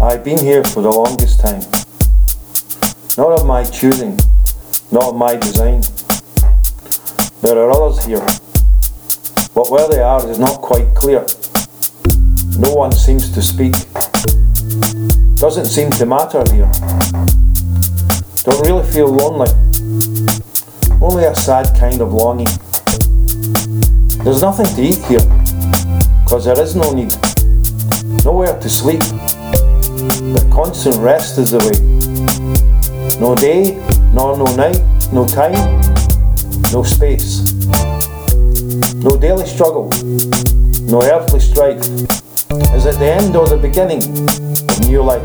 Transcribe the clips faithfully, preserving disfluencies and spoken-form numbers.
I've been here for the longest time. Not of my choosing, not of my design. There are others here, but where they are is not quite clear. No one seems to speak. Doesn't seem to matter here. Don't really feel lonely. Only a sad kind of longing. There's nothing to eat here, cause there is no need. Nowhere to sleep. But constant rest is the way. No day, nor no night, no time, no space. No daily struggle, no earthly strife is at the end or the beginning of new life.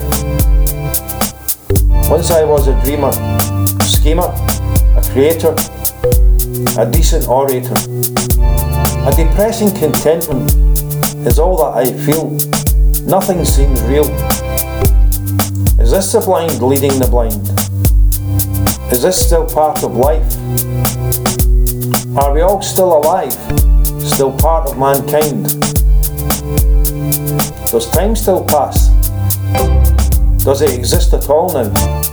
Once I was a dreamer, a schemer, a creator, a decent orator. A depressing contentment is all that I feel. Nothing seems real. Is this the blind leading the blind? Is this still part of life? Are we all still alive? Still part of mankind? Does time still pass? Does it exist at all now?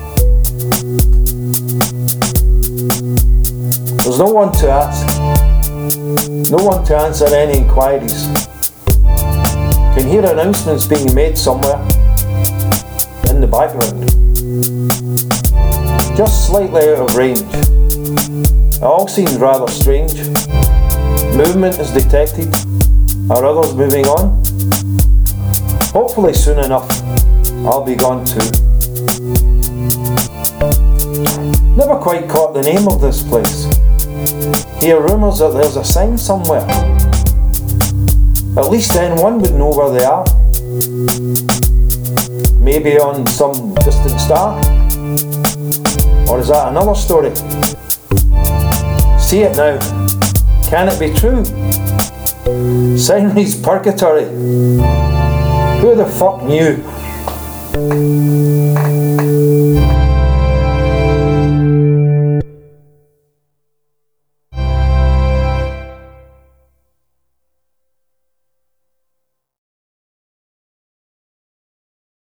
There's no one to ask. No one to answer any inquiries. Can hear announcements being made somewhere in the background. Just slightly out of range. It all seems rather strange. Movement is detected. Are others moving on? Hopefully soon enough I'll be gone too. Never quite caught the name of this place. Hear rumours that there's a sign somewhere. At least then one would know where they are. Maybe on some distant star? Or is that another story? See it now. Can it be true? Siren's Purgatory. Who the fuck knew?